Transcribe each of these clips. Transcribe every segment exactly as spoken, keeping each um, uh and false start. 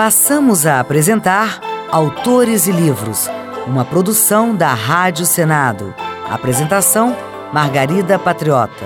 Passamos a apresentar Autores e Livros, uma produção da Rádio Senado. Apresentação, Margarida Patriota.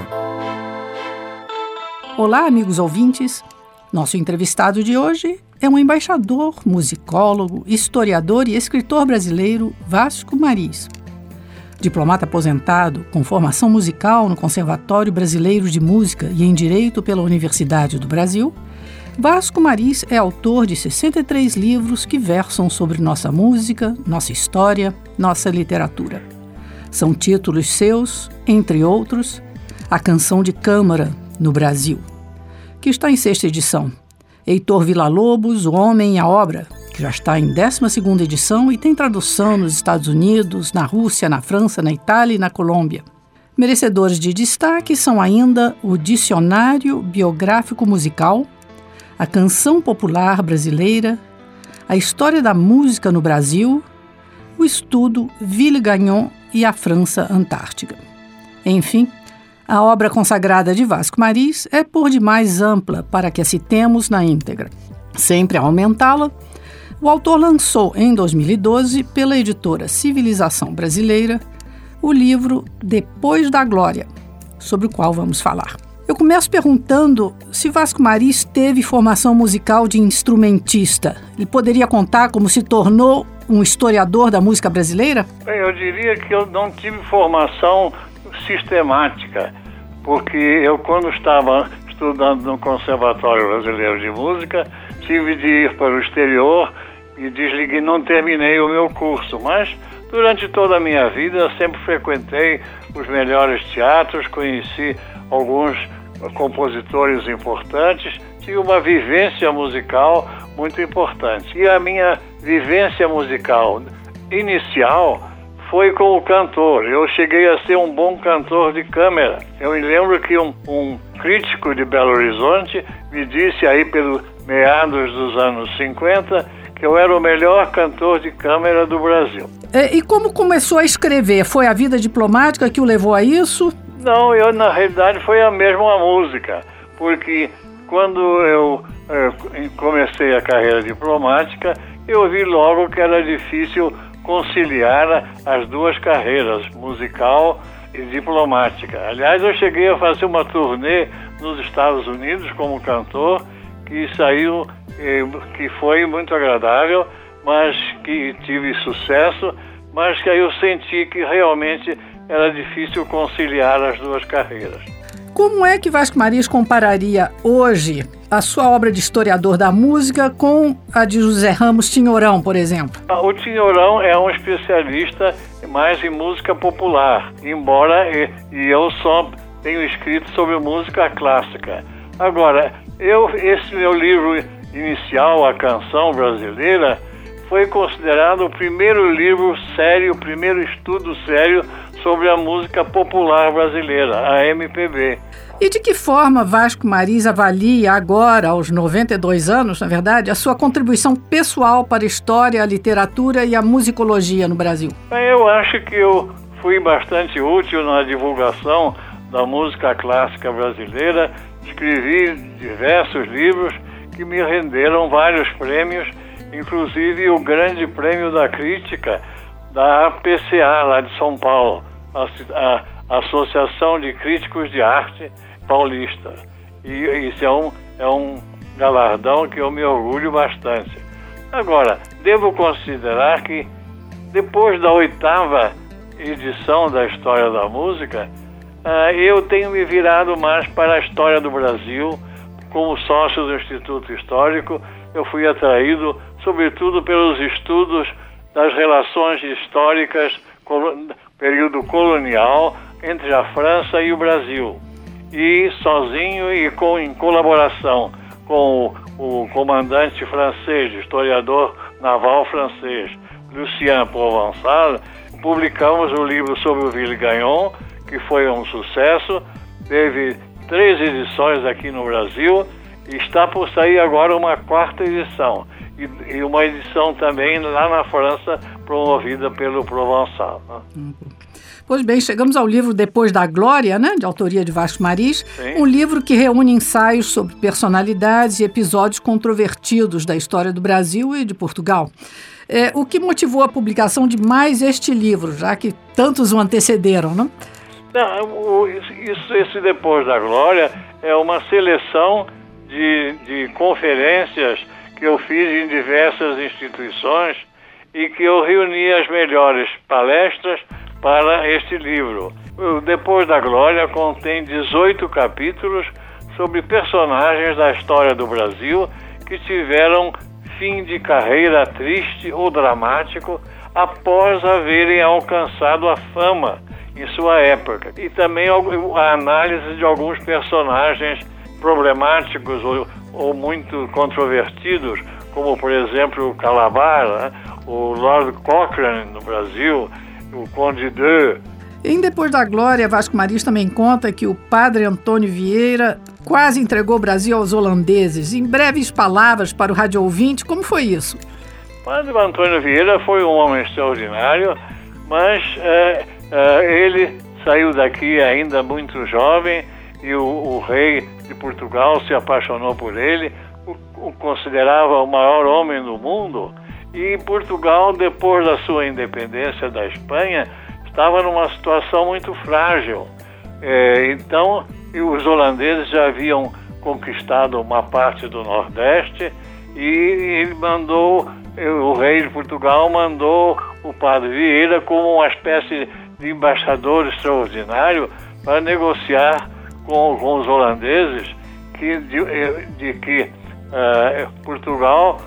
Olá, amigos ouvintes. Nosso entrevistado de hoje é um embaixador, musicólogo, historiador e escritor brasileiro, Vasco Mariz. Diplomata aposentado, com formação musical no Conservatório Brasileiro de Música e em Direito pela Universidade do Brasil, Vasco Mariz é autor de sessenta e três livros que versam sobre nossa música, nossa história, nossa literatura. São títulos seus, entre outros, A Canção de Câmara no Brasil, que está em sexta edição, Heitor Villa-Lobos, O Homem e a Obra, que já está em décima segunda edição e tem tradução nos Estados Unidos, na Rússia, na França, na Itália e na Colômbia. Merecedores de destaque são ainda o Dicionário Biográfico Musical, A Canção Popular Brasileira, A História da Música no Brasil, o estudo Ville-Gagnon e a França Antártica. Enfim, a obra consagrada de Vasco Mariz é por demais ampla para que a citemos na íntegra. Sempre a aumentá-la, o autor lançou em dois mil e doze, pela editora Civilização Brasileira, o livro Depois da Glória, sobre o qual vamos falar. Eu começo perguntando se Vasco Mariz teve formação musical de instrumentista. Ele poderia contar como se tornou um historiador da música brasileira? Bem, eu diria que eu não tive formação sistemática, porque eu, quando estava estudando no Conservatório Brasileiro de Música, tive de ir para o exterior e desliguei, não terminei o meu curso, mas durante toda a minha vida eu sempre frequentei os melhores teatros, conheci alguns compositores importantes, tive uma vivência musical muito importante. E a minha vivência musical inicial foi com o cantor. Eu cheguei a ser um bom cantor de câmara. Eu me lembro que um, um crítico de Belo Horizonte me disse aí pelos meados dos anos cinquenta que eu era o melhor cantor de câmara do Brasil. E, e como começou a escrever? Foi a vida diplomática que o levou a isso? Não, eu na realidade foi a mesma música, porque quando eu eh, comecei a carreira diplomática, eu vi logo que era difícil conciliar as duas carreiras, musical e diplomática. Aliás, eu cheguei a fazer uma turnê nos Estados Unidos como cantor, que saiu, eh, que foi muito agradável, mas que tive sucesso, mas que aí eu senti que realmente era difícil conciliar as duas carreiras. Como é que Vasco Mariz compararia hoje a sua obra de historiador da música com a de José Ramos Tinhorão, por exemplo? O Tinhorão é um especialista mais em música popular, embora e, e eu só tenho escrito sobre música clássica. Agora, eu, esse meu livro inicial, A Canção Brasileira, foi considerado o primeiro livro sério, o primeiro estudo sério sobre a música popular brasileira, a M P B. E de que forma Vasco Mariz avalia agora, aos noventa e dois anos, na verdade, a sua contribuição pessoal para a história, a literatura e a musicologia no Brasil? Bem, eu acho que eu fui bastante útil na divulgação da música clássica brasileira. Escrevi diversos livros que me renderam vários prêmios, inclusive o Grande Prêmio da Crítica da A P C A, lá de São Paulo, a, a Associação de Críticos de Arte Paulista. E isso é um, é um galardão que eu me orgulho bastante. Agora, devo considerar que depois da oitava edição da História da Música, uh, eu tenho me virado mais para a história do Brasil. Como sócio do Instituto Histórico, eu fui atraído sobretudo pelos estudos das relações históricas, período colonial, entre a França e o Brasil. E sozinho e com, em colaboração com o, o comandante francês, historiador naval francês, Lucien Provençal, publicamos o livro sobre o Ville-Gagnon, que foi um sucesso, teve três edições aqui no Brasil e está por sair agora uma quarta edição. E, e uma edição também lá na França promovida pelo Provençal. Né? Pois bem, chegamos ao livro Depois da Glória, né, de autoria de Vasco Maris, Sim. um livro que reúne ensaios sobre personalidades e episódios controvertidos da história do Brasil e de Portugal. É, o que motivou a publicação de mais este livro, já que tantos o antecederam, não? Não, o, isso, esse Depois da Glória é uma seleção de, de conferências que eu fiz em diversas instituições e que eu reuni as melhores palestras para este livro. O Depois da Glória contém dezoito capítulos sobre personagens da história do Brasil que tiveram fim de carreira triste ou dramático após haverem alcançado a fama em sua época. E também a análise de alguns personagens problemáticos ou, ou muito controvertidos, como, por exemplo, o Calabar, né? O Lord Cochrane no Brasil, o Conde d'Eu. Em Depois da Glória, Vasco Maris também conta que o padre Antônio Vieira quase entregou o Brasil aos holandeses. Em breves palavras para o rádio ouvinte, como foi isso? O padre Antônio Vieira foi um homem extraordinário, mas é, é, ele saiu daqui ainda muito jovem e o, o rei de Portugal se apaixonou por ele, o, o considerava o maior homem do mundo. E Portugal, depois da sua independência da Espanha, estava numa situação muito frágil. É, então, os holandeses já haviam conquistado uma parte do Nordeste e ele mandou, o rei de Portugal mandou o padre Vieira como uma espécie de embaixador extraordinário para negociar com, com os holandeses que, de, de que uh, Portugal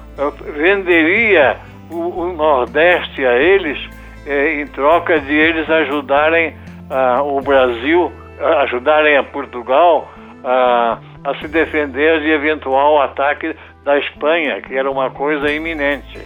venderia o, o Nordeste a eles eh, em troca de eles ajudarem uh, o Brasil, uh, ajudarem a Portugal uh, a se defender de eventual ataque da Espanha, que era uma coisa iminente.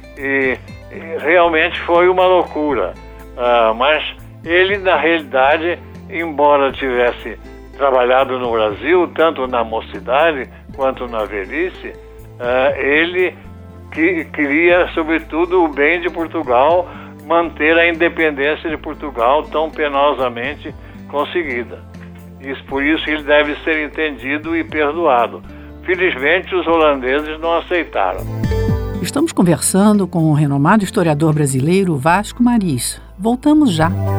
E, e realmente foi uma loucura. Uh, mas ele, na realidade, embora tivesse trabalhado no Brasil, tanto na mocidade quanto na velhice, uh, ele que queria, sobretudo, o bem de Portugal, manter a independência de Portugal tão penosamente conseguida. Isso, por isso ele deve ser entendido e perdoado. Felizmente, os holandeses não aceitaram. Estamos conversando com o renomado historiador brasileiro Vasco Maris. Voltamos já.